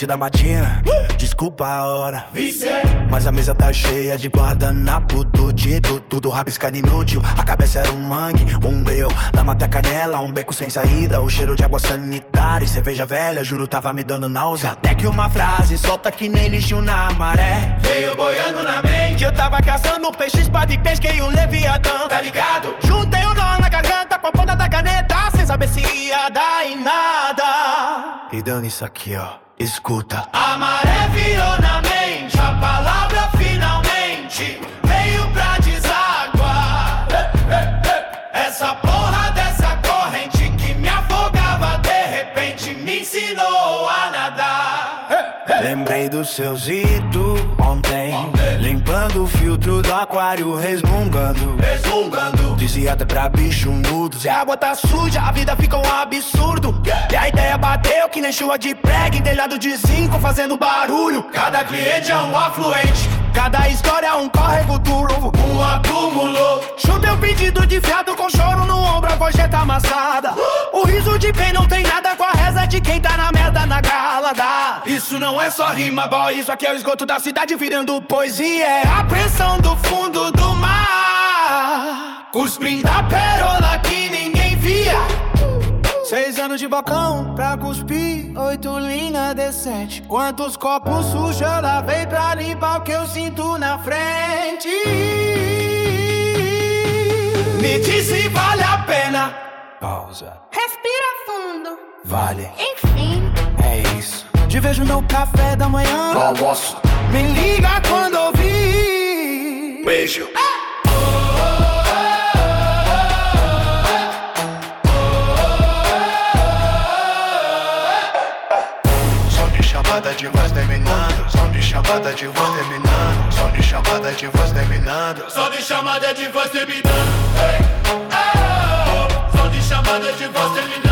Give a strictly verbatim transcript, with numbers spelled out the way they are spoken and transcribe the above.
frente da matina. Desculpa a hora, mas a mesa tá cheia de guardanapo do dito. Tudo rabiscado inútil, a cabeça era um mangue, um breu da mata canela, um beco sem saída, o cheiro de água sanitária e cerveja velha, juro tava me dando náusea. Até que uma frase solta que nem lixo na maré veio boiando na mente. Eu tava caçando peixe, espada e pesquei um leviatã, tá ligado? Juntei o nó na garganta com a ponta da caneta, sem saber se ia dar em nada. E dando isso aqui, ó, escuta. A maré virou na mente, a palavra finalmente veio pra deságuar. Essa porra dessa corrente que me afogava, de repente me ensinou a nadar. Lembrei do seu zito ontem, ontem, limpando o filtro do aquário, resmungando, resmungando. Dizia até pra bicho mudo: se a água tá suja, a vida fica um absurdo. E a ideia bateu que nem chuva de prega em telhado de zinco, fazendo barulho. Cada cliente é um afluente, cada história é um córrego duro, um acúmulo. Chutei o pedido de fiado com choro no ombro, a gorjeta amassada. O riso de quem não tem nada com a reza de quem tá na merda na galada. Isso não é só rima, boy, isso aqui é o esgoto da cidade virando poesia. É a pressão do fundo do mar, cuspindo a pérola que ninguém via. Seis anos de balcão pra cuspir, oito linhas de sete. Quantos copos sujos eu lavei pra limpar o que eu sinto na frente. Me diz se vale a pena. Pausa. Respira fundo. Vale. Enfim. É isso. Te vejo no café da manhã, no almoço. Me liga quando ouvir. Beijo. Chamada de voz terminando, som de chamada de voz terminando, som de chamada de voz terminando, som de chamada de voz terminando, hey, oh, som de chamada de voz terminando.